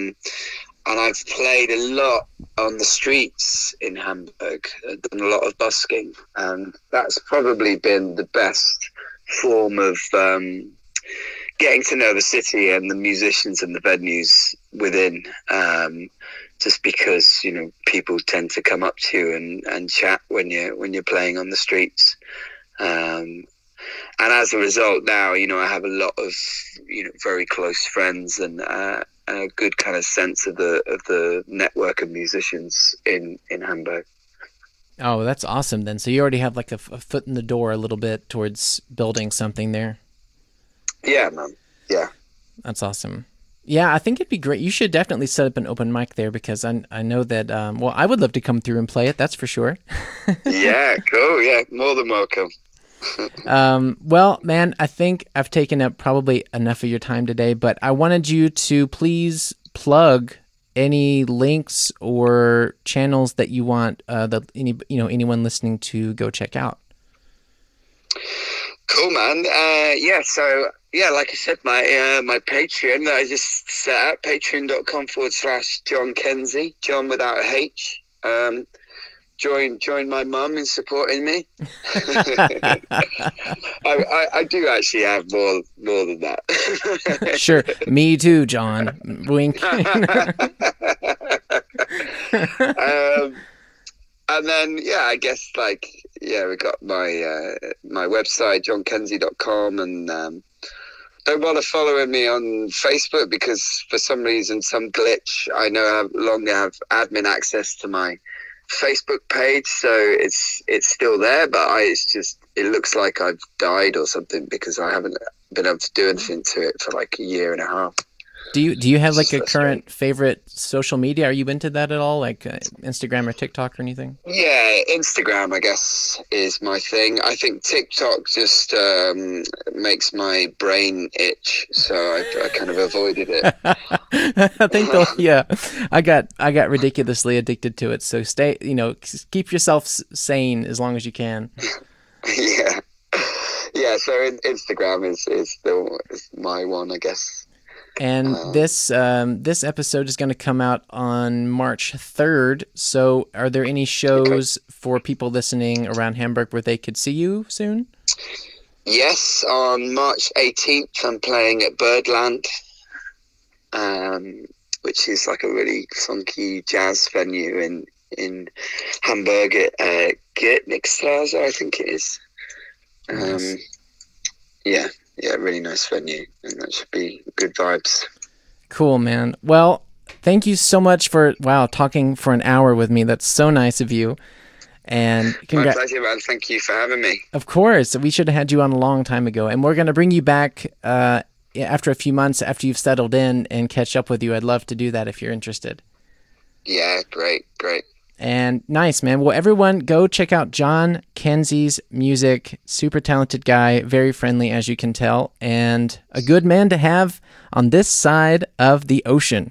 I've played a lot on the streets in Hamburg, done a lot of busking, and that's probably been the best form of getting to know the city and the musicians and the venues within, just because people tend to come up to you and chat when you're playing on the streets, and as a result now I have a lot of very close friends and a good kind of sense of the network of musicians in Hamburg. Oh, that's awesome then. So you already have like a foot in the door a little bit towards building something there. Yeah, man. Yeah. That's awesome. Yeah, I think it'd be great. You should definitely set up an open mic there, because I know that, I would love to come through and play it. That's for sure. Yeah, cool. Yeah, more than welcome. Well, man, I think I've taken up probably enough of your time today, but I wanted you to please plug any links or channels that you want anyone listening to go check out. Cool, man. So like I said, my Patreon that I just set up, patreon.com/John Kenzie, John without a H. Join my mum in supporting me. I do actually have more than that. Sure, me too, John. Wink. And then, I guess we got my website, johnkenzie.com, and don't bother following me on Facebook because for some reason, some glitch, I no longer have admin access to my Facebook page, so it's still there, but it looks like I've died or something because I haven't been able to do anything to it for like a year and a half. Do you have like a current favorite social media? Are you into that at all, like Instagram or TikTok or anything? Yeah, Instagram, I guess, is my thing. I think TikTok just makes my brain itch, so I kind of avoided it. I think I got ridiculously addicted to it. So keep yourself sane as long as you can. Yeah. So Instagram is my one, I guess. And this episode is going to come out on March 3rd. So are there any shows for people listening around Hamburg where they could see you soon? Yes, on March 18th, I'm playing at Birdland, which is like a really funky jazz venue in Hamburg at Gärtnerstraße, I think it is. Nice. Yeah, really nice venue, and that should be good vibes. Cool, man. Well, thank you so much for talking for an hour with me. That's so nice of you. And my pleasure, man. Thank you for having me. Of course, we should have had you on a long time ago, and we're going to bring you back after a few months after you've settled in and catch up with you. I'd love to do that if you're interested. Yeah, great. And nice, man. Well, everyone, go check out John Kenzie's music. Super talented guy, very friendly, as you can tell, and a good man to have on this side of the ocean.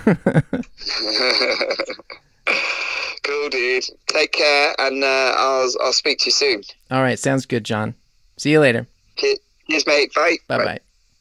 Cool, dude. Take care, and I'll speak to you soon. All right, sounds good, John. See you later. Cheers, mate. Bye. Bye-bye.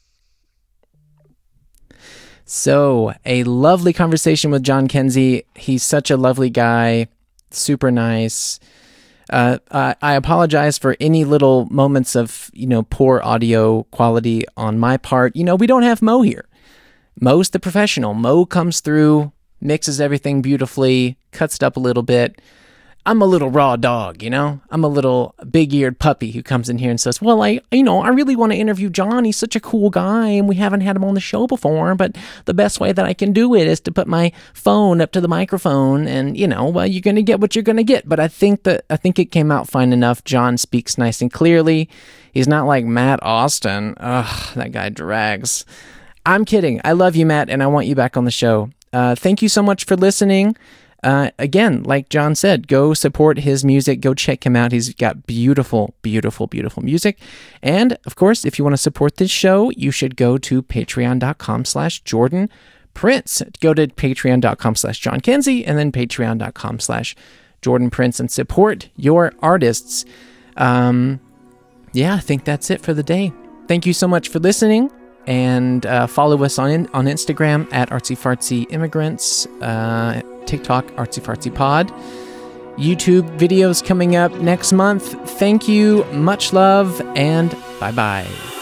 So, a lovely conversation with John Kenzie. He's such a lovely guy, super nice. I apologize for any little moments of, poor audio quality on my part. We don't have Mo here. Mo's the professional. Mo comes through, mixes everything beautifully, cuts it up a little bit. I'm a little raw dog, I'm a little big-eared puppy who comes in here and says, well, I really want to interview John. He's such a cool guy, and we haven't had him on the show before, but the best way that I can do it is to put my phone up to the microphone, and, you're going to get what you're going to get. But I think it came out fine enough. John speaks nice and clearly. He's not like Matt Austin. Ugh, that guy drags. I'm kidding. I love you, Matt, and I want you back on the show. Thank you so much for listening. Again, like John said, go support his music. Go check him out. He's got beautiful, beautiful, beautiful music. And of course, if you want to support this show, you should go to patreon.com/Jordan Prince. Go to patreon.com/John Kenzie and then patreon.com/Jordan Prince and support your artists. I think that's it for the day. Thank you so much for listening. And follow us on Instagram at ArtsyFartsyImmigrants, TikTok ArtsyFartsyPod. YouTube videos coming up next month. Thank you, much love, and bye-bye.